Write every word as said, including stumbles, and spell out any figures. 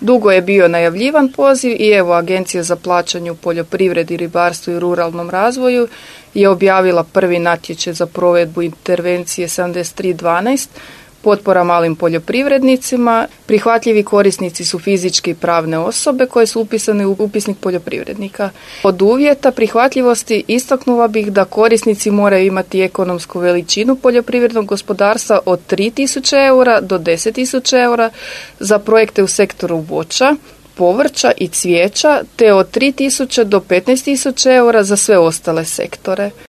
Dugo je bio najavljivan poziv i evo Agencija za plaćanje u poljoprivredi, ribarstvu i ruralnom razvoju je objavila prvi natječaj za provedbu intervencije sedamdeset tri dvanaest, potpora malim poljoprivrednicima. Prihvatljivi korisnici su fizičke i pravne osobe koje su upisane u upisnik poljoprivrednika. Od uvjeta prihvatljivosti istaknula bih da korisnici moraju imati ekonomsku veličinu poljoprivrednog gospodarstva od tri tisuće eura do deset tisuća eura za projekte u sektoru voća, povrća i cvijeća, te od tri tisuće do petnaest tisuća eura za sve ostale sektore.